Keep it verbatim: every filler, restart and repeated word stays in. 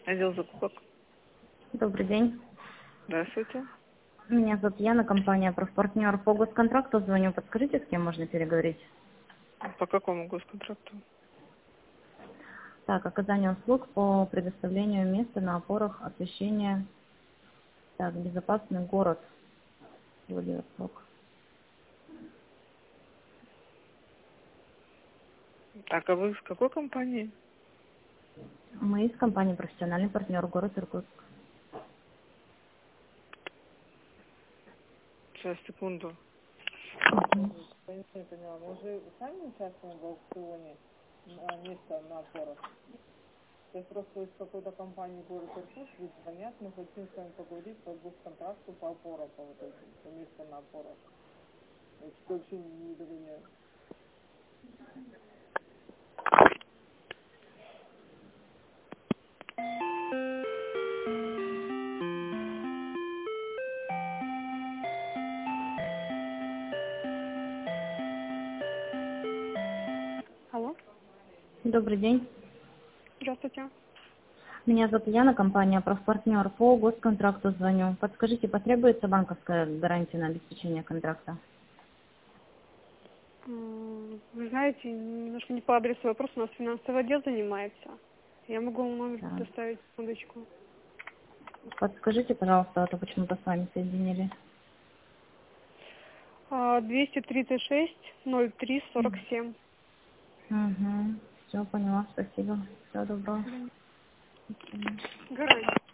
Отдел закупок. Добрый день. Здравствуйте. Меня зовут Яна, компания «Профпартнер». По госконтракту звоню. Подскажите, с кем можно переговорить? По какому госконтракту? Так, оказание услуг по предоставлению места на опорах освещения. Так, безопасный город Владивосток. Так, а вы с какой компании? Мы из компании «Профессиональный партнер», город Иркутск. Сейчас, секунду. Мгм. Я не поняла, мы уже сами участвуем в аукционе на место на опорах? То есть просто из какой-то компании город Иркутск, ведь звонят, мы хотим с вами поговорить по госконтракту по опорам, по вот этим, по месту на опорах. Я что-то вообще не доверяю. Алло, Добрый день. здравствуйте. Меня зовут Яна, компания «Профпартнер». По госконтракту звоню. Подскажите, потребуется банковская гарантия на обеспечение контракта? М, Вы знаете, немножко не по адресу вопрос, у нас финансовый отдел занимается. Я могу вам номер Так. предоставить, секундочку. Подскажите, пожалуйста, а то почему-то с вами соединили. А, двести тридцать шесть ноль три сорок семь. Угу. Все, поняла, спасибо. Всего доброго. До свидания. Гарантия.